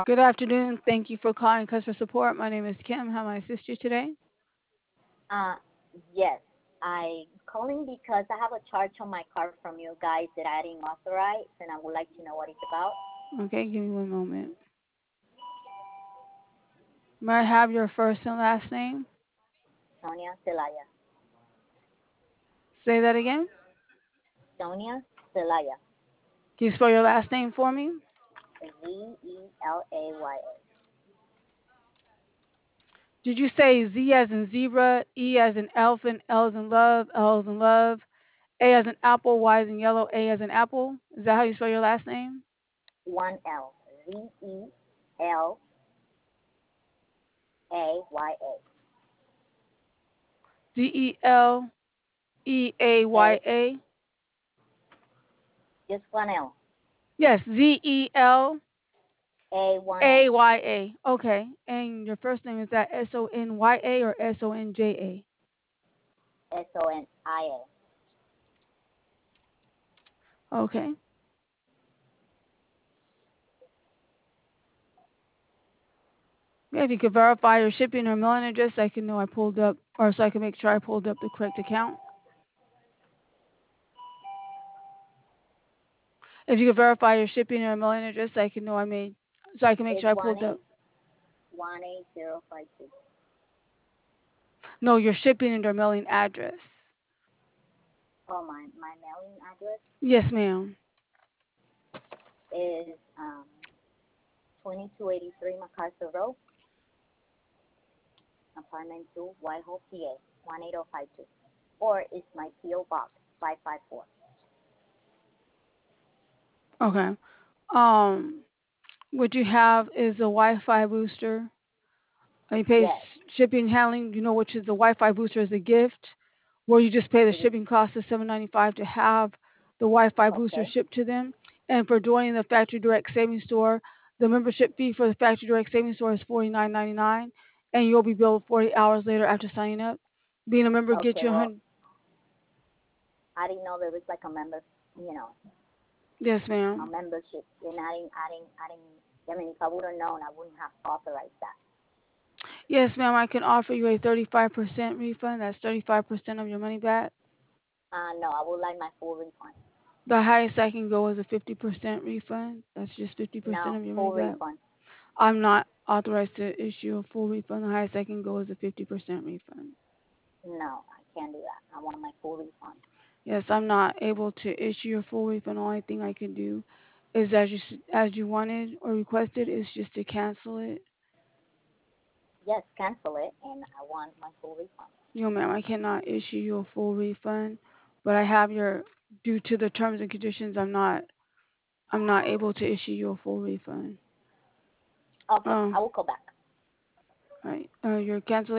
Good afternoon. Thank you for calling customer support. My name is Kim. How may I assist you today? Uh, yes, I calling because I have a charge on my card from you guys that I didn't authorize, and I would like to know what it's about. Okay, give me one moment. May I have your first and last name? Sonia Celaya. Say that again. Sonia Celaya. Can you spell your last name for me? Zelaya. Did you say Z as in zebra, E as in elephant, L as in love, L as in love, A as in apple, Y as in yellow, A as in apple? Is that how you spell your last name? One L. Zelaya. A. Zeleaya. Just one L. Yes, Zelaya. one A. Okay. And your first name is that SonyA or Sonja? Sonia. Okay. Yeah, if you could verify your shipping or mailing address, I can know I pulled up, or so I can make sure I pulled up the correct account. If you could verify your shipping or mailing address, I can know I made, so I can make It's sure I one pulled A up. 18052. No, your shipping and or mailing address. Oh, my mailing address Yes, ma'am. is 2283 MacArthur Road, apartment 2, Whitehall, PA 18052. Or it's my PO box 554. Okay. Um, what you have is a Wi-Fi booster. You pay Yes, shipping handling. You know, which is the Wi-Fi booster is a gift, where you just pay the it is. shipping cost of $7.95 to have the Wi-Fi booster Okay. shipped to them. And for joining the Factory Direct Savings Store, the membership fee for the Factory Direct Savings Store is $49.99, and you'll be billed 40 hours later after signing up. Being a member gets Okay. you Well, 100. I didn't know there was like a member, you know, Yes, a ma'am. membership, and I didn't. I mean, if I would have known, I wouldn't have authorized that. Yes, ma'am. I can offer you a 35% refund. That's 35% of your money back. No, I would like my full refund. The highest I can go is a 50% refund. That's just 50% No, of your money full back. refund. I'm not authorized to issue a full refund. The highest I can go is a 50% refund. No, I can't do that. I want my full refund. Yes, I'm not able to issue a full refund. The only thing I can do is as you wanted or requested is just to cancel it. Yes, cancel it, and I want my full refund. No, ma'am, I cannot issue you a full refund, but I have your due to the terms and conditions. I'm not able to issue you a full refund. Okay, Um, I will call back. right. Your cancellation